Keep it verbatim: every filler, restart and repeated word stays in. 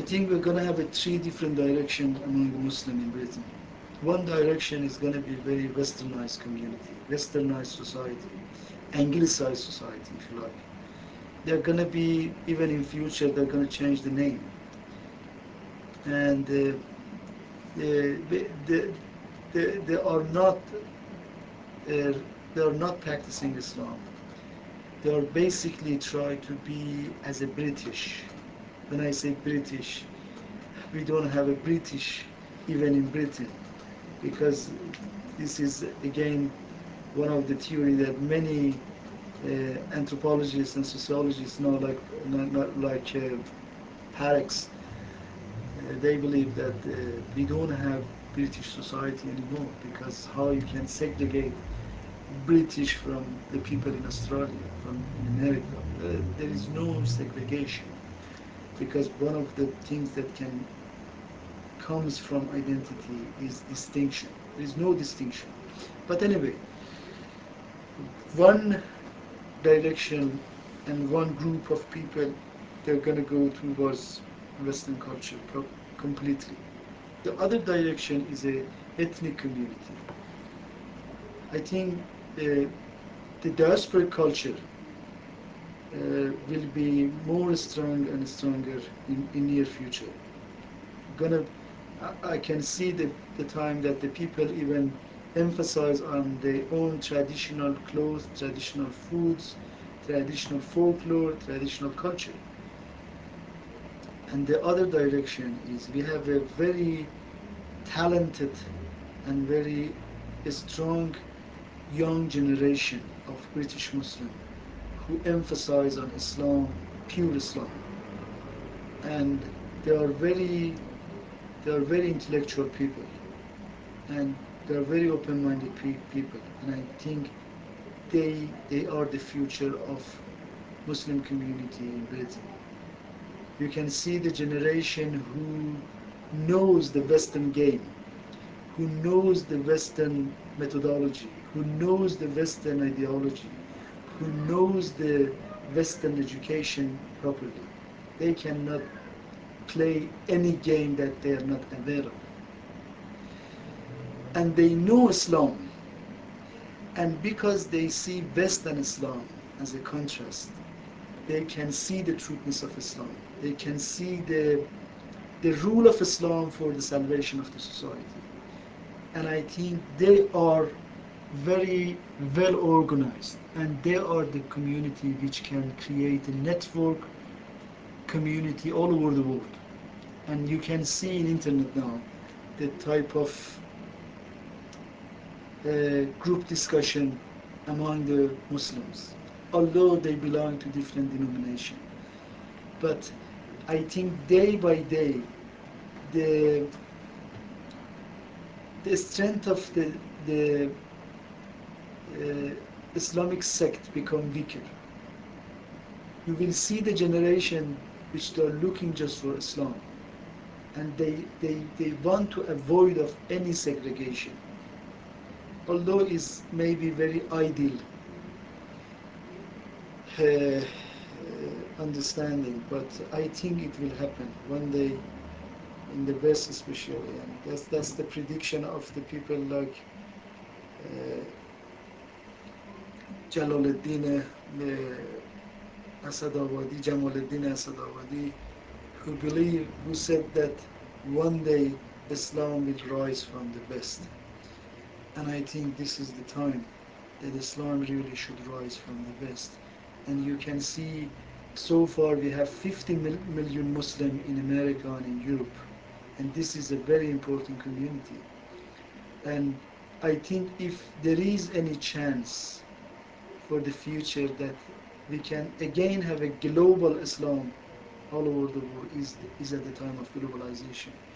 think we're going to have a three different direction among the Muslim in Britain. One direction is going to be very westernized community, westernized society, anglicized society, if you like. They're going to be, even in future, they're going to change the name. And uh, they, they, they, they are not uh, they are not practicing Islam. They are basically trying to be as a British. When I say British, we don't have a British even in Britain, because this is again one of the theory that many uh, anthropologists and sociologists know, like not, not like uh, Parex. Uh, they believe that uh, we don't have British society anymore, because how you can segregate British from the people in Australia, from in America? Uh, there is no segregation, because one of the things that can comes from identity is distinction. There is no distinction. But anyway, one direction and one group of people, they're going to go towards Western culture completely. The other direction is a ethnic community. I think uh, the diaspora culture uh, will be more strong and stronger in, in near future. Gonna, I, I can see the, the time that the people even emphasize on their own traditional clothes, traditional foods, traditional folklore, traditional culture. And the other direction is we have a very talented and very strong young generation of British Muslim who emphasize on Islam, pure Islam. And they are very they are very intellectual people, and they are very open-minded pe- people, and I think they they are the future of Muslim community in Britain. You can see the generation who knows the Western game, who knows the Western methodology, who knows the Western ideology, who knows the Western education properly. They cannot play any game that they are not aware of. And they know Islam, and because they see Western Islam as a contrast, they can see the truthness of Islam. They can see the, the rule of Islam for the salvation of the society. And I think they are very well organized, and they are the community which can create a network community all over the world. And you can see in internet now the type of uh, group discussion among the Muslims, although they belong to different denominations. But I think day by day, the the strength of the the uh, Islamic sect become weaker. You will see the generation which they are looking just for Islam, and they, they, they want to avoid of any segregation, although it's maybe very ideal uh, uh, understanding, but I think it will happen one day in the West especially, and that's, that's the prediction of the people like uh, Jalaluddin uh, Asadawadi, Jamaluddin Asadawadi, who believe, who said that one day Islam will rise from the West. And I think this is the time that Islam really should rise from the West. And you can see, so far we have fifty mil- million Muslim in America and in Europe. And this is a very important community. And I think if there is any chance for the future that we can again have a global Islam all over the world, is, is at the time of globalization.